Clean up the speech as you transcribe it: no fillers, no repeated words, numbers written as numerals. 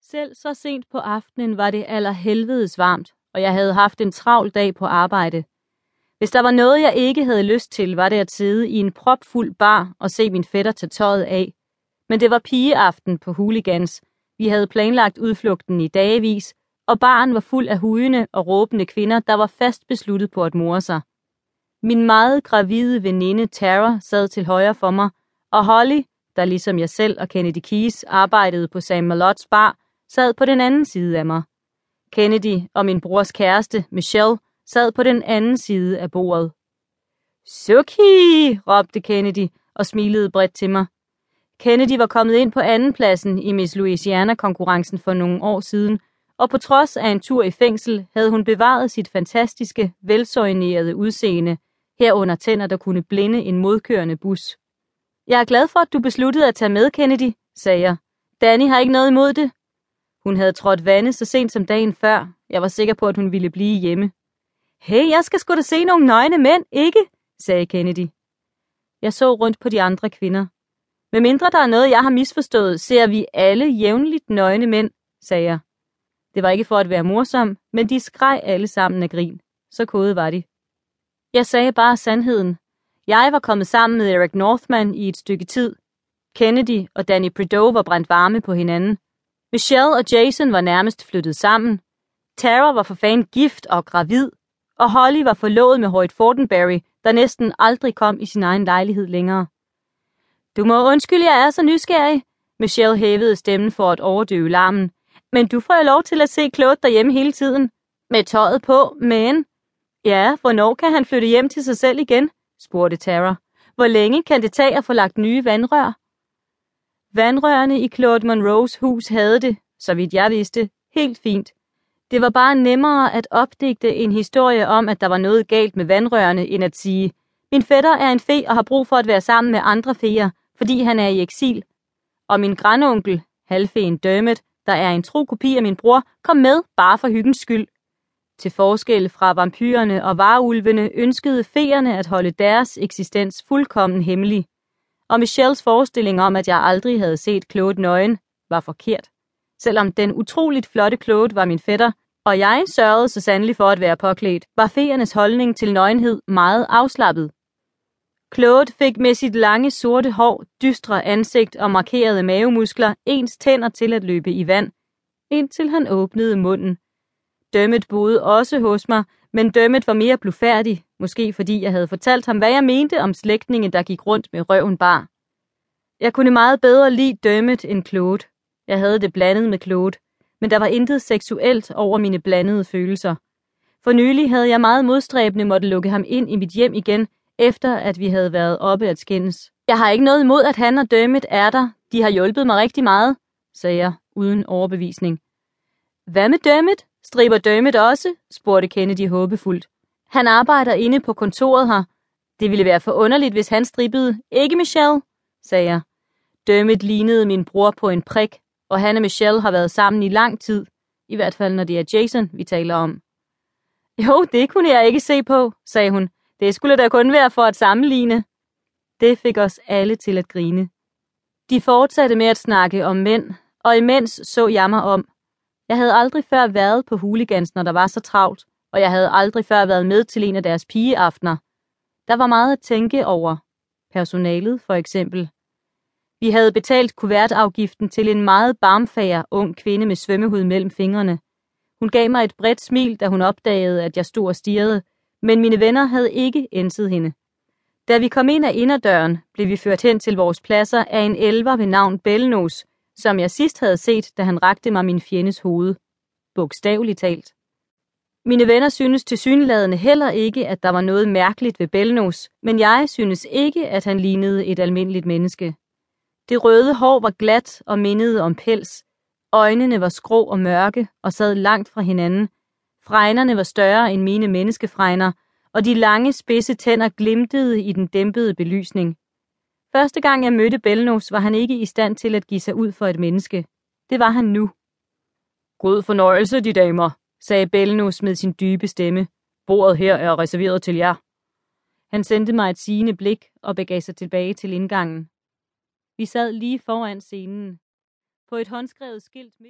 Selv så sent på aftenen var det allerhelvedes varmt, og jeg havde haft en travl dag på arbejde. Hvis der var noget, jeg ikke havde lyst til, var det at sidde i en propfuld bar og se min fætter tage tøjet af. Men det var pigeaften på Hooligans. Vi havde planlagt udflugten i dagevis, og baren var fuld af hujende og råbende kvinder, der var fast besluttet på at more sig. Min meget gravide veninde Tara sad til højre for mig, og Holly, der ligesom jeg selv og Kennedy Keyes arbejdede på Sam Malottes bar, sad på den anden side af mig. Kennedy og min brors kæreste, Michelle, sad på den anden side af bordet. "Suki!" råbte Kennedy og smilede bredt til mig. Kennedy var kommet ind på andenpladsen i Miss Louisiana-konkurrencen for nogle år siden, og på trods af en tur i fængsel havde hun bevaret sit fantastiske, velsøjnerede udseende, herunder tænder, der kunne blinde en modkørende bus. "Jeg er glad for, at du besluttede at tage med, Kennedy," sagde jeg. "Danny har ikke noget imod det." Hun havde trådt vande så sent som dagen før. Jeg var sikker på, at hun ville blive hjemme. "Hey, jeg skal sgu da se nogle nøgne mænd, ikke?" sagde Kennedy. Jeg så rundt på de andre kvinder. "Med mindre der er noget, jeg har misforstået, ser vi alle jævnligt nøgne mænd," sagde jeg. Det var ikke for at være morsom, men de skreg alle sammen af grin. Så kode var de. Jeg sagde bare sandheden. Jeg var kommet sammen med Eric Northman i et stykke tid. Kennedy og Danny Prideaux var brændt varme på hinanden. Michelle og Jason var nærmest flyttet sammen. Tara var for fanden gift og gravid. Og Holly var forlovet med Hoyt Fortenberry, der næsten aldrig kom i sin egen lejlighed længere. "Du må undskylde, jeg er så nysgerrig." Michelle hævede stemmen for at overdøve larmen. "Men du får jo lov til at se Claude derhjemme hele tiden. Med tøjet på, men..." "Ja, hvornår kan han flytte hjem til sig selv igen?" spurgte Tara. "Hvor længe kan det tage at få lagt nye vandrør?" Vandrørene i Claude Monroes hus havde det, så vidt jeg vidste, helt fint. Det var bare nemmere at opdigte en historie om, at der var noget galt med vandrørene, end at sige, "Min fætter er en fe og har brug for at være sammen med andre feer, fordi han er i eksil. Og min grandonkel, halvfeen Dermot, der er en tro kopi af min bror, kom med bare for hyggens skyld." Til forskel fra vampyrerne og varulvene ønskede feerne at holde deres eksistens fuldkommen hemmelig. Og Michelles forestilling om, at jeg aldrig havde set Claude nøgen, var forkert. Selvom den utroligt flotte Claude var min fætter, og jeg sørgede så sandelig for at være påklædt, var feernes holdning til nøgenhed meget afslappet. Claude fik med sit lange sorte hår, dystre ansigt og markerede mavemuskler ens tænder til at løbe i vand, indtil han åbnede munden. Dermot boede også hos mig, men Dermot var mere blufærdig, måske fordi jeg havde fortalt ham, hvad jeg mente om slægtninge, der gik rundt med røven bar. Jeg kunne meget bedre lide Dermot end Claude. Jeg havde det blandet med Claude, men der var intet seksuelt over mine blandede følelser. For nylig havde jeg meget modstræbende måtte lukke ham ind i mit hjem igen, efter at vi havde været oppe at skændes. "Jeg har ikke noget imod, at han og Dermot er der. De har hjulpet mig rigtig meget," sagde jeg, uden overbevisning. "Hvad med Dermot? Striber Dermot også?" spurgte Kennedy håbefuldt. "Han arbejder inde på kontoret her. Det ville være for underligt, hvis han strippede. Ikke, Michelle?" sagde jeg. Dermot lignede min bror på en prik, og han og Michelle har været sammen i lang tid. I hvert fald, når det er Jason, vi taler om. "Jo, det kunne jeg ikke se på," sagde hun. "Det skulle da kun være for at sammenligne." Det fik os alle til at grine. De fortsatte med at snakke om mænd, og imens så jeg mig om. Jeg havde aldrig før været på Hooligans, når der var så travlt, og jeg havde aldrig før været med til en af deres pigeaftener. Der var meget at tænke over. Personalet, for eksempel. Vi havde betalt kuvertafgiften til en meget barmfager ung kvinde med svømmehud mellem fingrene. Hun gav mig et bredt smil, da hun opdagede, at jeg stod og stirrede, men mine venner havde ikke ænset hende. Da vi kom ind ad inderdøren, blev vi ført hen til vores pladser af en elver ved navn Belnos, som jeg sidst havde set, da han rakte mig min fjendes hoved. Bogstaveligt talt. Mine venner synes tilsyneladende heller ikke, at der var noget mærkeligt ved Belnos, men jeg synes ikke, at han lignede et almindeligt menneske. Det røde hår var glat og mindede om pels. Øjnene var skrå og mørke og sad langt fra hinanden. Fregnerne var større end mine menneskefregner, og de lange, spidse tænder glimtede i den dæmpede belysning. Første gang jeg mødte Belnos, var han ikke i stand til at give sig ud for et menneske. Det var han nu. "God fornøjelse, de damer," sagde Belnos med sin dybe stemme. "Bordet her er reserveret til jer." Han sendte mig et sigende blik og begav sig tilbage til indgangen. Vi sad lige foran scenen. På et håndskrevet skilt midt